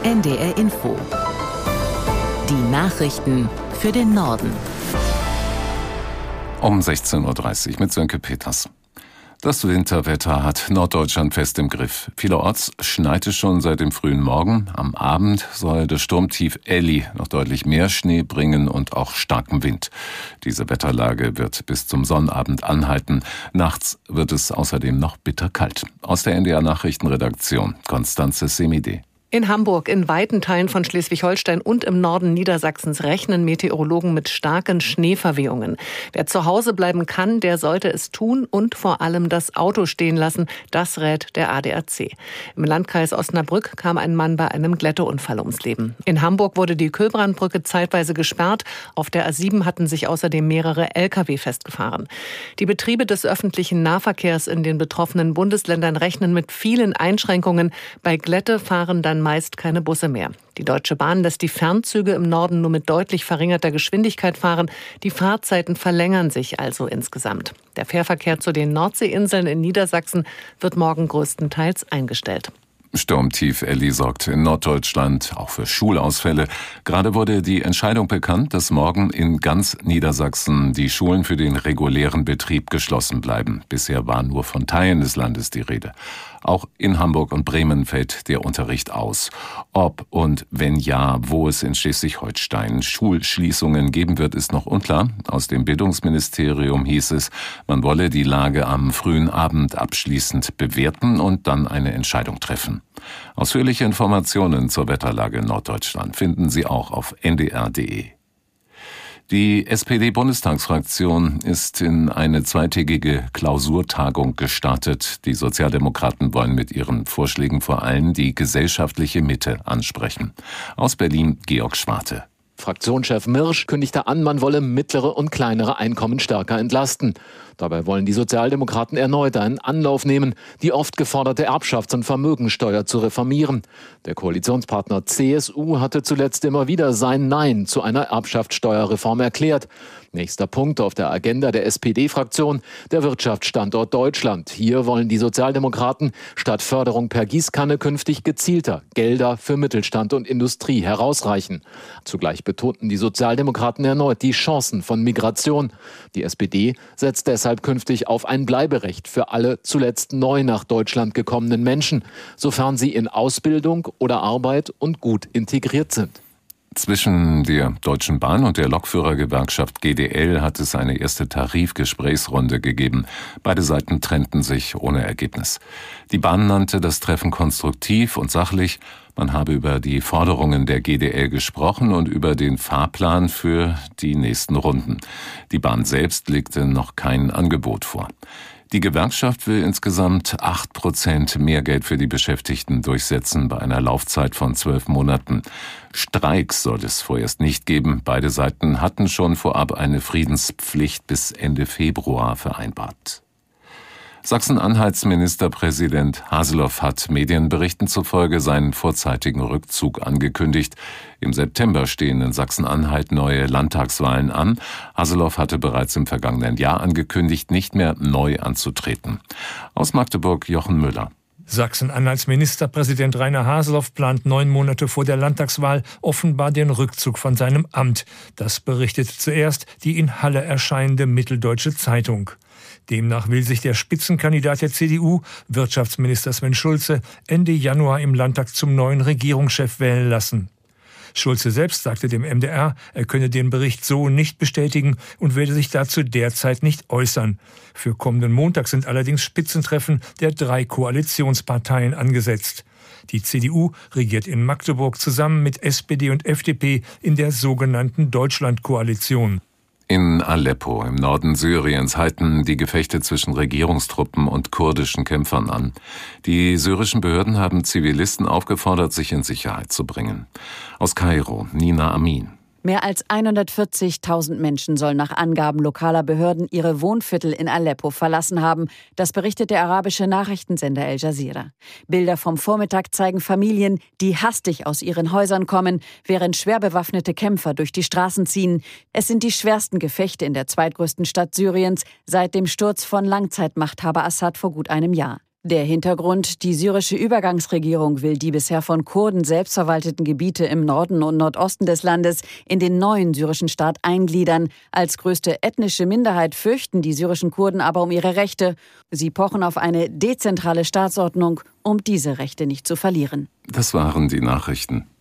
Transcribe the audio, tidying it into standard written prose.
NDR Info. Die Nachrichten für den Norden. Um 16.30 Uhr mit Sönke Peters. Das Winterwetter hat Norddeutschland fest im Griff. Vielerorts schneit es schon seit dem frühen Morgen. Am Abend soll das Sturmtief Elli noch deutlich mehr Schnee bringen und auch starken Wind. Diese Wetterlage wird bis zum Sonnabend anhalten. Nachts wird es außerdem noch bitterkalt. Aus der NDR Nachrichtenredaktion, Konstanze Semide. In Hamburg, in weiten Teilen von Schleswig-Holstein und im Norden Niedersachsens rechnen Meteorologen mit starken Schneeverwehungen. Wer zu Hause bleiben kann, der sollte es tun und vor allem das Auto stehen lassen. Das rät der ADAC. Im Landkreis Osnabrück kam ein Mann bei einem Glätteunfall ums Leben. In Hamburg wurde die Köbrandbrücke zeitweise gesperrt. Auf der A7 hatten sich außerdem mehrere Lkw festgefahren. Die Betriebe des öffentlichen Nahverkehrs in den betroffenen Bundesländern rechnen mit vielen Einschränkungen. Bei Glätte fahren dann meist keine Busse mehr. Die Deutsche Bahn lässt die Fernzüge im Norden nur mit deutlich verringerter Geschwindigkeit fahren. Die Fahrzeiten verlängern sich also insgesamt. Der Fährverkehr zu den Nordseeinseln in Niedersachsen wird morgen größtenteils eingestellt. Sturmtief Elli sorgt in Norddeutschland auch für Schulausfälle. Gerade wurde die Entscheidung bekannt, dass morgen in ganz Niedersachsen die Schulen für den regulären Betrieb geschlossen bleiben. Bisher war nur von Teilen des Landes die Rede. Auch in Hamburg und Bremen fällt der Unterricht aus. Ob und wenn ja, wo es in Schleswig-Holstein Schulschließungen geben wird, ist noch unklar. Aus dem Bildungsministerium hieß es, man wolle die Lage am frühen Abend abschließend bewerten und dann eine Entscheidung treffen. Ausführliche Informationen zur Wetterlage in Norddeutschland finden Sie auch auf ndr.de. Die SPD-Bundestagsfraktion ist in eine zweitägige Klausurtagung gestartet. Die Sozialdemokraten wollen mit ihren Vorschlägen vor allem die gesellschaftliche Mitte ansprechen. Aus Berlin Georg Schwarte. Fraktionschef Mirsch kündigte an, man wolle mittlere und kleinere Einkommen stärker entlasten. Dabei wollen die Sozialdemokraten erneut einen Anlauf nehmen, die oft geforderte Erbschafts- und Vermögensteuer zu reformieren. Der Koalitionspartner CSU hatte zuletzt immer wieder sein Nein zu einer Erbschaftssteuerreform erklärt. Nächster Punkt auf der Agenda der SPD-Fraktion, der Wirtschaftsstandort Deutschland. Hier wollen die Sozialdemokraten statt Förderung per Gießkanne künftig gezielter Gelder für Mittelstand und Industrie herausreichen. Zugleich betonten die Sozialdemokraten erneut die Chancen von Migration. Die SPD setzt deshalb künftig auf ein Bleiberecht für alle zuletzt neu nach Deutschland gekommenen Menschen, sofern sie in Ausbildung oder Arbeit und gut integriert sind. Zwischen der Deutschen Bahn und der Lokführergewerkschaft GDL hat es eine erste Tarifgesprächsrunde gegeben. Beide Seiten trennten sich ohne Ergebnis. Die Bahn nannte das Treffen konstruktiv und sachlich. Man habe über die Forderungen der GDL gesprochen und über den Fahrplan für die nächsten Runden. Die Bahn selbst legte noch kein Angebot vor. Die Gewerkschaft will insgesamt 8% mehr Geld für die Beschäftigten durchsetzen bei einer Laufzeit von 12 Monaten. Streiks soll es vorerst nicht geben. Beide Seiten hatten schon vorab eine Friedenspflicht bis Ende Februar vereinbart. Sachsen-Anhalts Ministerpräsident Haseloff hat Medienberichten zufolge seinen vorzeitigen Rückzug angekündigt. Im September stehen in Sachsen-Anhalt neue Landtagswahlen an. Haseloff hatte bereits im vergangenen Jahr angekündigt, nicht mehr neu anzutreten. Aus Magdeburg Jochen Müller. Sachsen-Anhalts Ministerpräsident Rainer Haseloff plant 9 Monate vor der Landtagswahl offenbar den Rückzug von seinem Amt. Das berichtet zuerst die in Halle erscheinende Mitteldeutsche Zeitung. Demnach will sich der Spitzenkandidat der CDU, Wirtschaftsminister Sven Schulze, Ende Januar im Landtag zum neuen Regierungschef wählen lassen. Schulze selbst sagte dem MDR, er könne den Bericht so nicht bestätigen und werde sich dazu derzeit nicht äußern. Für kommenden Montag sind allerdings Spitzentreffen der 3 Koalitionsparteien angesetzt. Die CDU regiert in Magdeburg zusammen mit SPD und FDP in der sogenannten Deutschlandkoalition. In Aleppo im Norden Syriens halten die Gefechte zwischen Regierungstruppen und kurdischen Kämpfern an. Die syrischen Behörden haben Zivilisten aufgefordert, sich in Sicherheit zu bringen. Aus Kairo, Nina Amin. Mehr als 140.000 Menschen sollen nach Angaben lokaler Behörden ihre Wohnviertel in Aleppo verlassen haben. Das berichtet der arabische Nachrichtensender Al Jazeera. Bilder vom Vormittag zeigen Familien, die hastig aus ihren Häusern kommen, während schwer bewaffnete Kämpfer durch die Straßen ziehen. Es sind die schwersten Gefechte in der zweitgrößten Stadt Syriens seit dem Sturz von Langzeitmachthaber Assad vor gut einem Jahr. Der Hintergrund: Die syrische Übergangsregierung will die bisher von Kurden selbstverwalteten Gebiete im Norden und Nordosten des Landes in den neuen syrischen Staat eingliedern. Als größte ethnische Minderheit fürchten die syrischen Kurden aber um ihre Rechte. Sie pochen auf eine dezentrale Staatsordnung, um diese Rechte nicht zu verlieren. Das waren die Nachrichten.